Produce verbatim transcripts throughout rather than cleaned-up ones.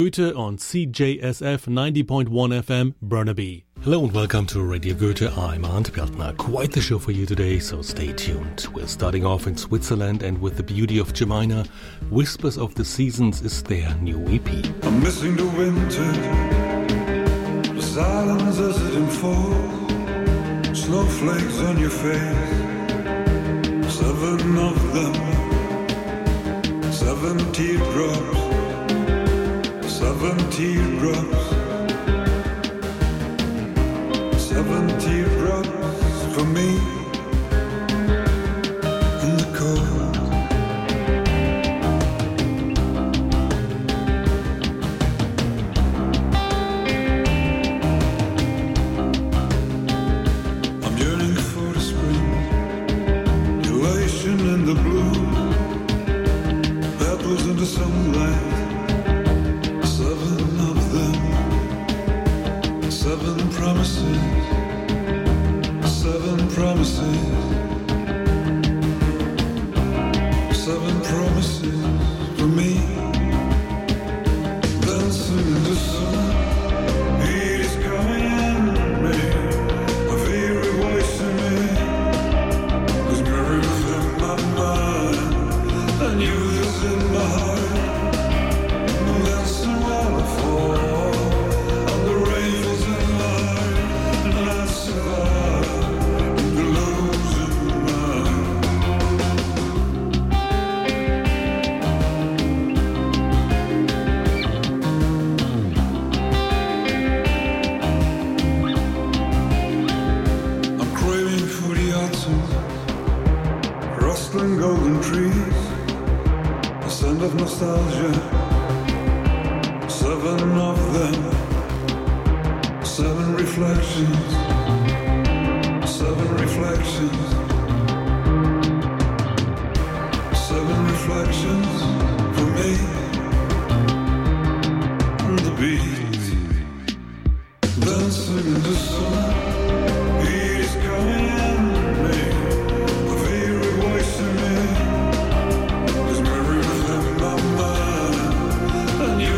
Goethe on C J S F ninety point one F M, Burnaby. Hello and welcome to Radio Goethe. I'm Arndt Bjartner. Quite the show for you today, so stay tuned. We're starting off in Switzerland and with the beauty of Jemina. Whispers of the Seasons is their new E P. I'm missing the winter, the silence as it unfolds, snowflakes on your face, seven of them, seven teardrops. Seven teardrops, seven teardrops for me in the cold. I'm yearning for the spring, elation in the blue, petals in the sunlight. Seven of them, seven promises, seven promises, seven promises for me. Dancing in the sun, it is coming in me, a very voice in me, is mirrored within my mind, and you is in my heart. Dancing waterfall, and the rain falls in line, and I survive, and the love's in mine. I'm craving for the autumn, rustling golden trees, the scent of nostalgia. Seven of them, seven reflections, seven reflections, seven reflections for me on the beach, dancing in the sun. It is coming in me, a very voice in me, is mirrored within my mind, and you.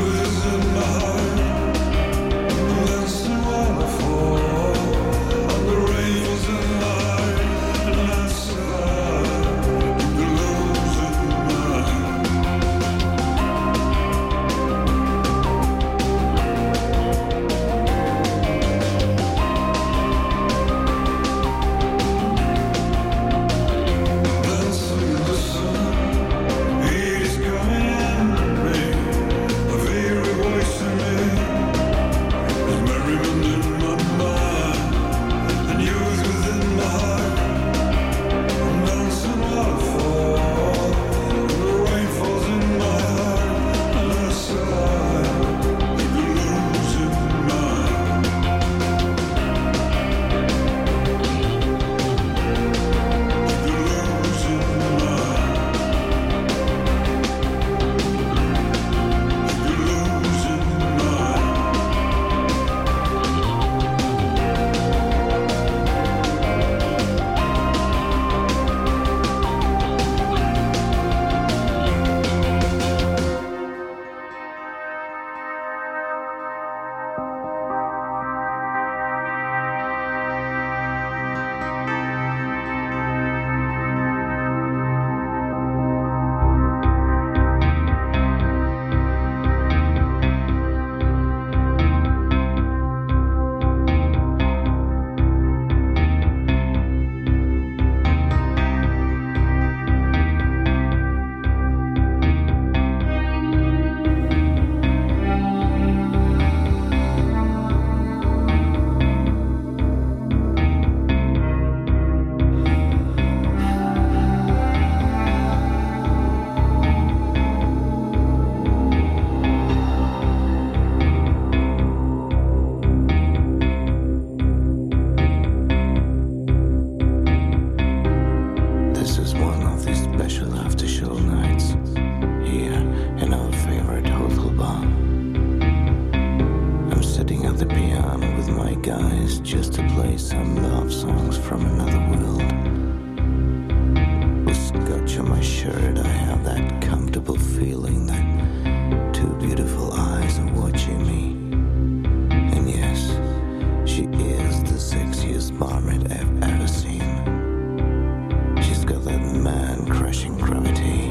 shirt, I have that comfortable feeling that two beautiful eyes are watching me. And yes, she is the sexiest barmaid I've ever seen. She's got that man-crushing gravity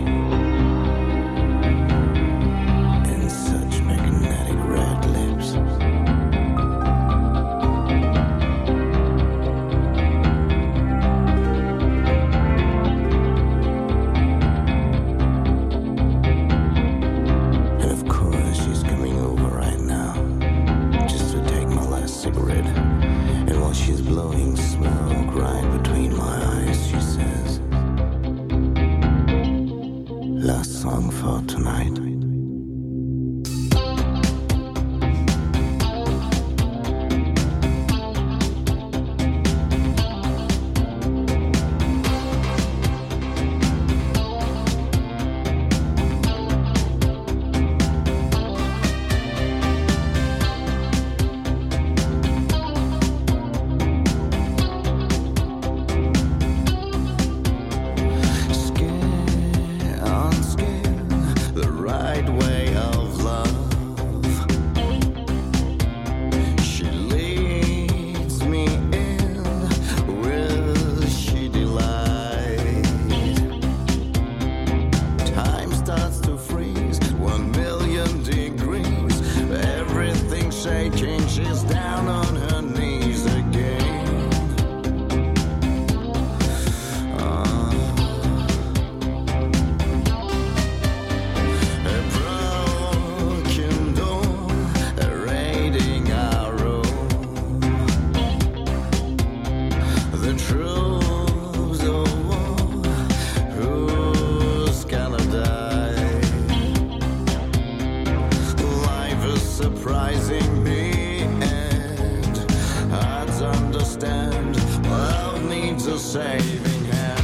and such magnetic red lips. And of course she's coming over right now just to take my last cigarette. And while she's blowing smoke right between my eyes, she says, last song for tonight. Skin on skin, the right way of love. She leads me in, will she delight? Time starts to freeze, one million degrees. Everything's shaking, she's down on her knees again. A broken door, raiding our room. The troops of war, who's gonna die? Life is surprising me, and I understand. Love needs a saving hand.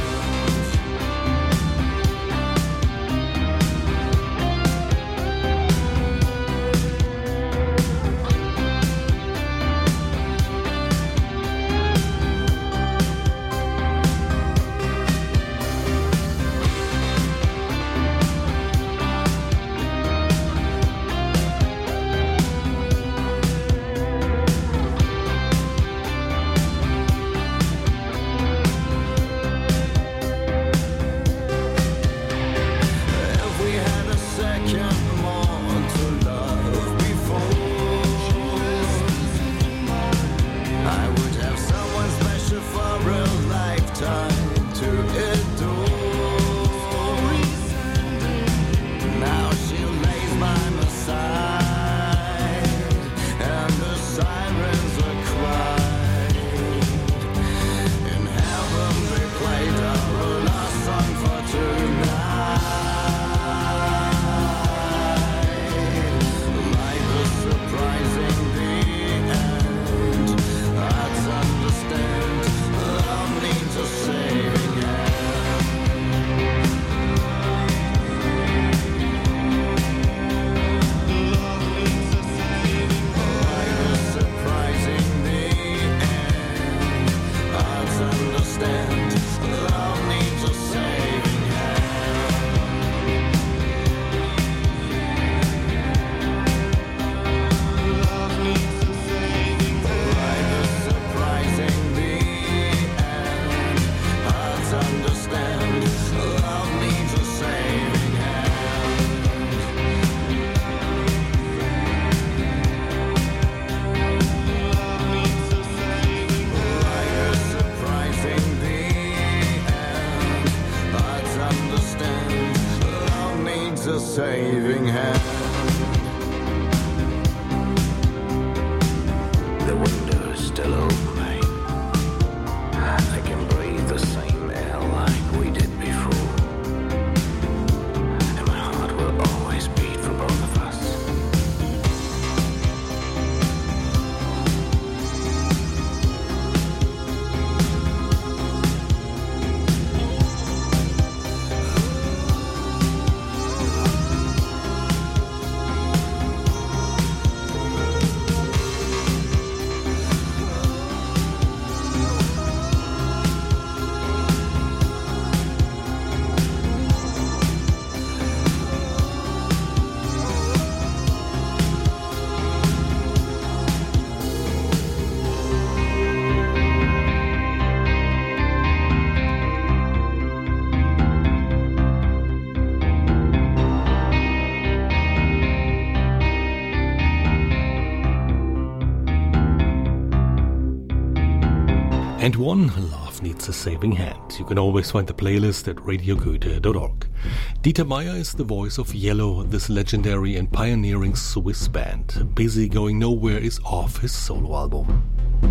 And one, Love Needs a Saving Hand. You can always find the playlist at radio goethe dot org. Dieter Meier is the voice of Yellow. This legendary and pioneering Swiss band. Busy Going Nowhere is off his solo album.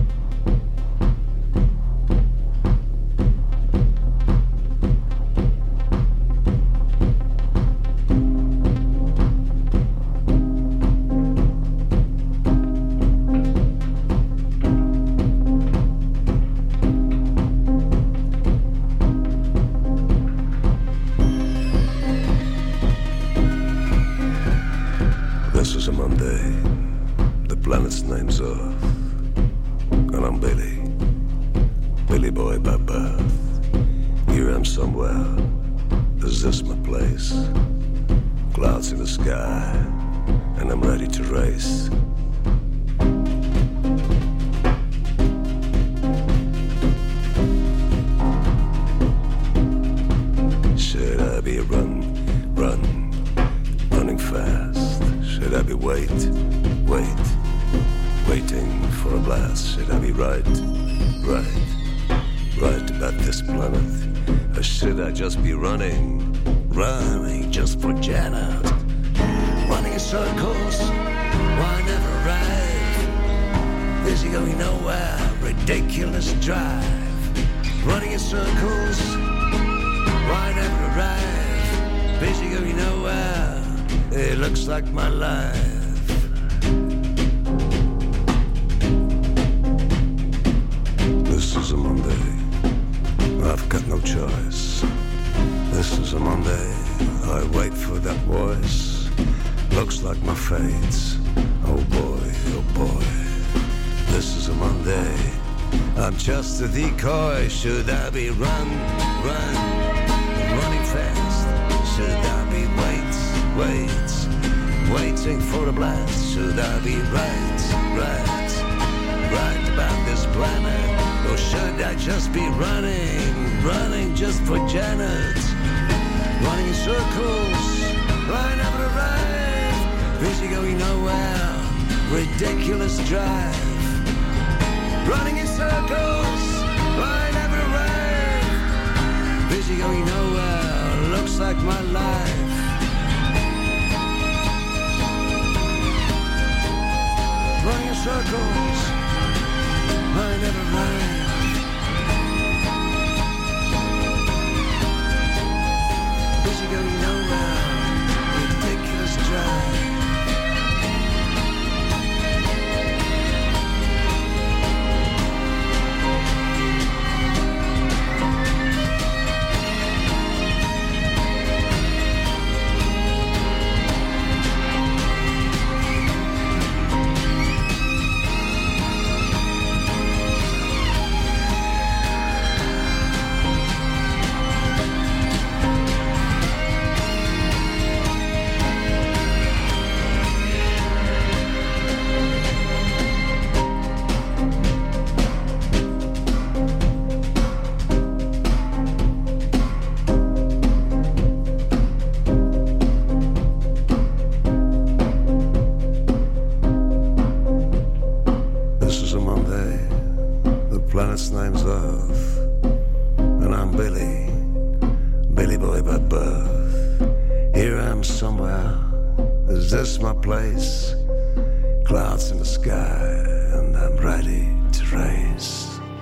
This is a Monday, the planet's name's Earth, and I'm Billy, Billy boy by birth. Here I'm somewhere, is this my place? Clouds in the sky, and I'm ready to race. Should I be run, run, running fast? Should I be wait, wait, waiting for a blast? Should I be right, right, right about this planet? Or should I just be running, running just for Janet? Running in circles, why never arrive? Busy going nowhere, ridiculous drive. Running in circles, why never arrive? Busy going nowhere. It looks like my life. This is a Monday, I've got no choice. This is a Monday, I wait for that voice. Looks like my fate's, oh boy, oh boy. This is a Monday, I'm just a decoy. Should I be run, run, running fast? Should I be wait? Wait, waiting for a blast. Should I be right, right, right about this planet? Or should I just be running, running just for Janet? Running in circles, I never arrive. Busy going nowhere, ridiculous drive. Running in circles, I never arrive. Busy going nowhere, looks like my life. Running in circles, I never mind. Busy going nowhere, ridiculous drive. Planet's name's Earth, and I'm Billy, Billy boy by birth. Here I am somewhere, is this my place? Clouds in the sky, and I'm ready to race.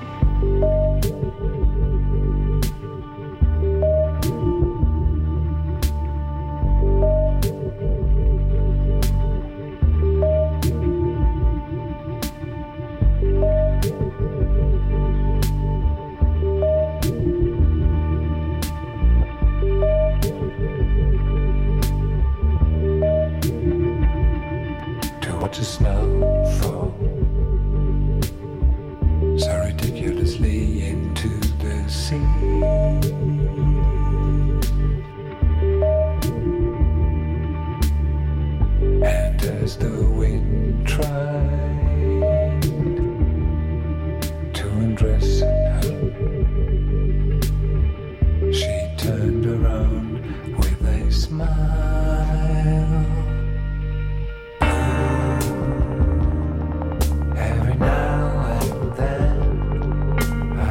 To snowfall so ridiculously into the sea, and as the wind tried to undress her, she turned around with a smile. Every now and then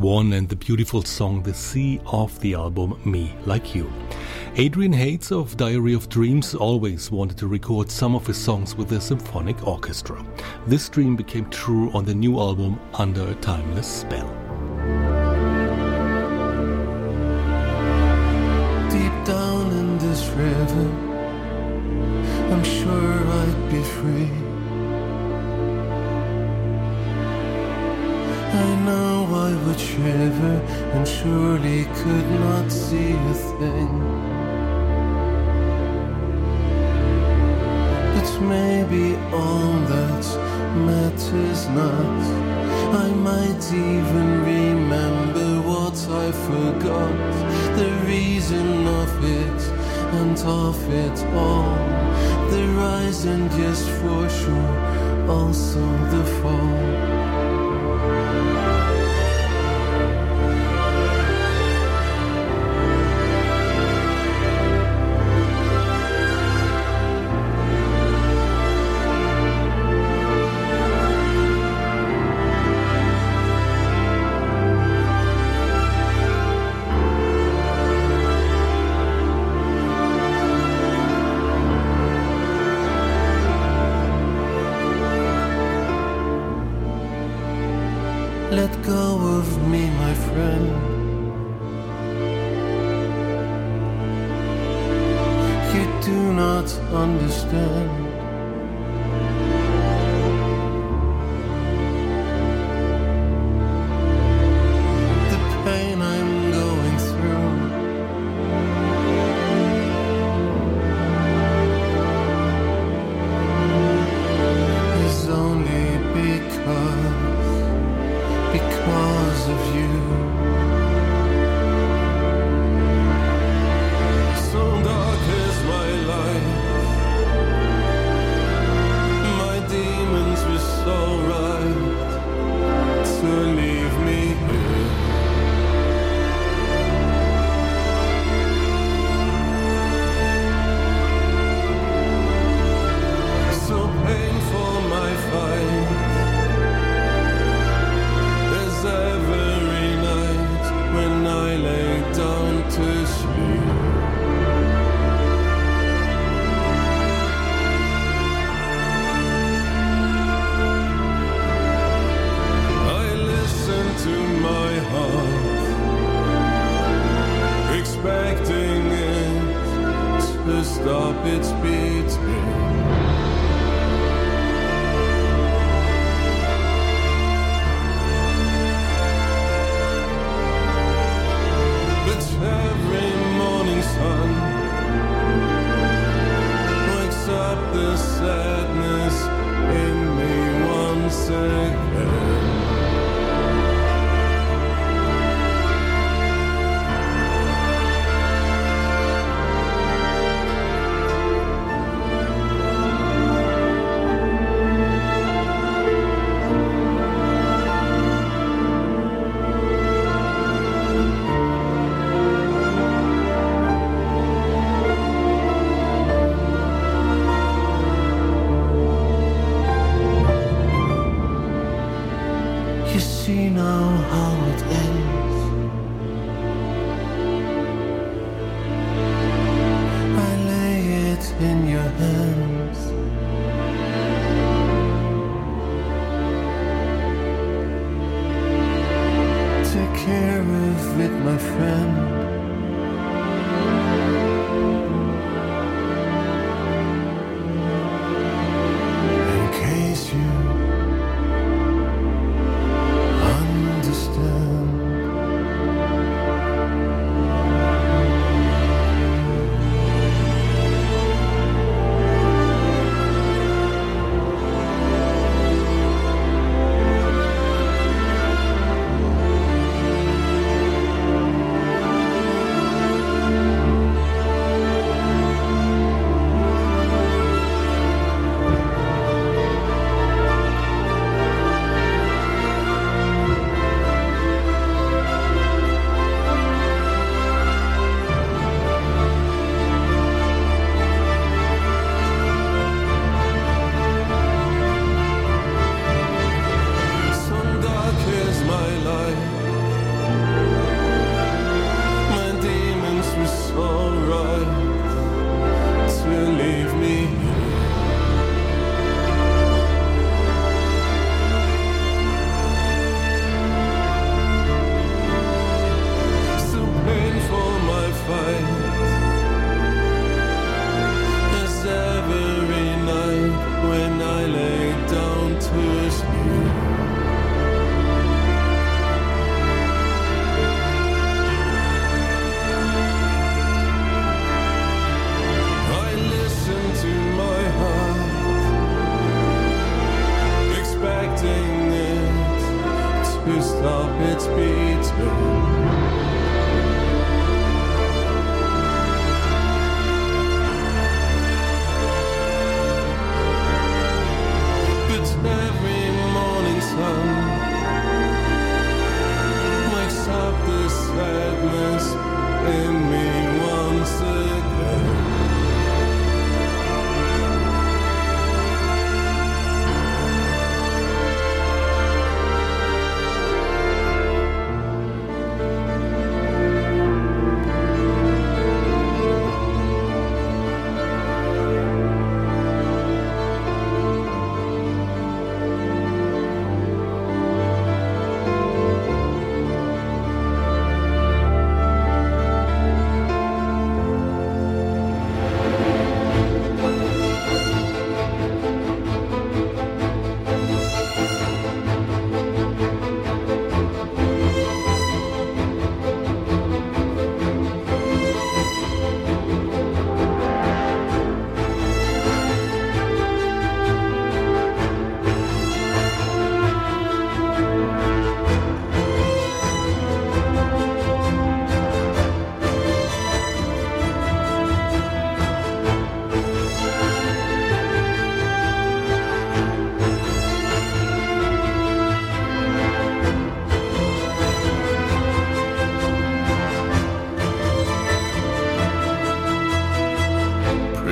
one and the beautiful song The Sea off the album Me Like You. Adrian Hates of Diary of Dreams always wanted to record some of his songs with a symphonic orchestra. This dream became true on the new album Under a Timeless Spell. Deep down in this river, I'm sure I'd be free. I know I would shiver and surely could not see a thing. But maybe all that matters not. I might even remember what I forgot, the reason of it and of it all, the rise and yes for sure, also the fall. Let go of me, my friend. You do not understand. The pain I'm going through. Is only because because of you. So dark is my life, my demons were so right to leave me here. So painful my fight, every night when I lay down to sleep. I listen to my heart, expecting it to stop its beating. Every morning sun wakes up the sadness in me once again. You see now how it ends. I lay it in your hands. Take care of it, my friend. In case you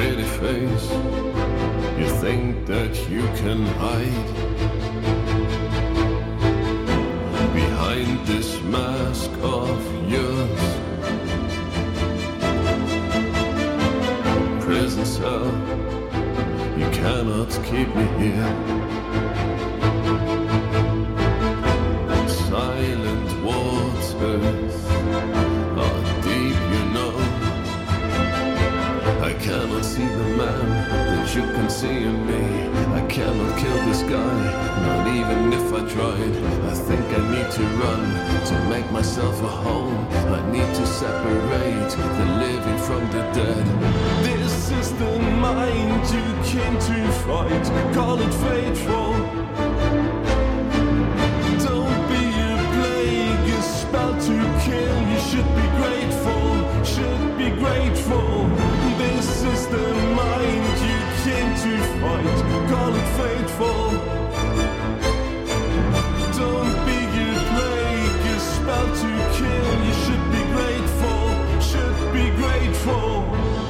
pretty face, you think that you can hide behind this mask of yours. Prison cell, you cannot keep me here. Silent waters are deep, you know. I cannot see the man that you can see in me. I cannot kill this guy, not even if I tried. I think I need to run to make myself a home. I need to separate the living from the dead. This is the mind you came to fight. Call it fateful. Don't be a plague, a spell to kill. You should be grateful, should be grateful. This is the mind you came to fight. Call it fateful. Don't be a plague, a spell to kill. You should be grateful, should be grateful.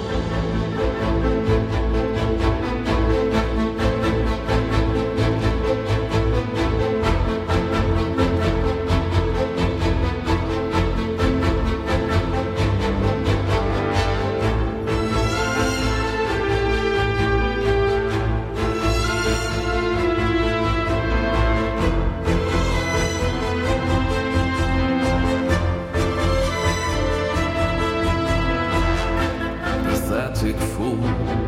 Pathetic fool,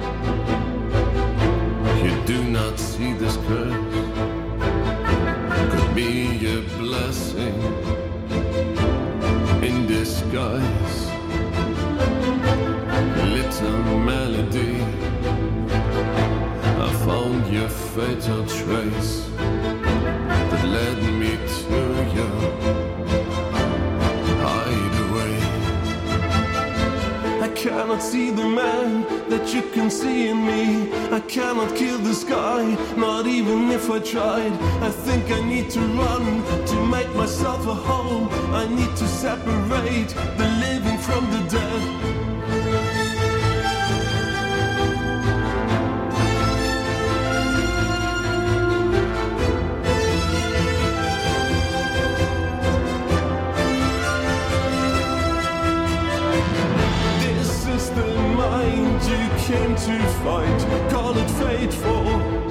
you do not see this curse could be a blessing in disguise. Little melody, I found your fatal trace that led me to your hideaway. I cannot see the man that you can see in me. I cannot kill this guy, not even if I tried. I think I need to run to make myself a home. I need to separate the living from the dead. You came to fight, call it fateful.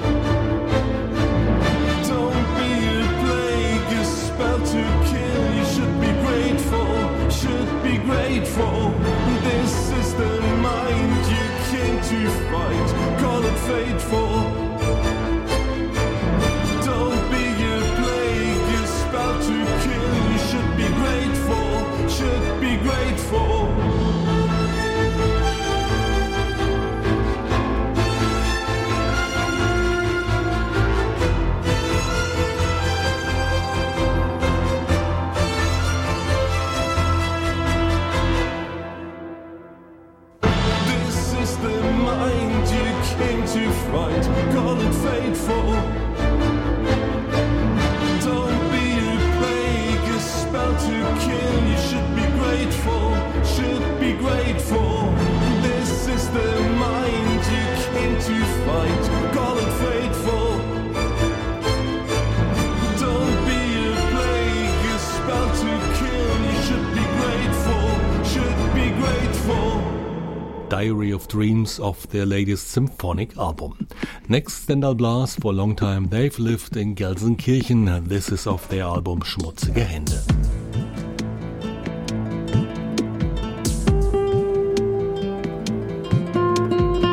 Don't be a plague, a spell to kill. You should be grateful, should be grateful. This is the mind you came to fight, call it fateful. Don't be a plague, a spell to kill. You should be grateful, should be grateful. To fight, call it fateful. Don't be a plague, a spell to kill. You should be grateful, should be grateful. This is the mind you came to fight, call it fateful. Don't be a plague, a spell to kill. You should be grateful, should be grateful. Diary of Dreams of their latest symphonic album. Next, Stendhal Blas. For a long time they've lived in Gelsenkirchen. This is of their album Schmutzige Hände.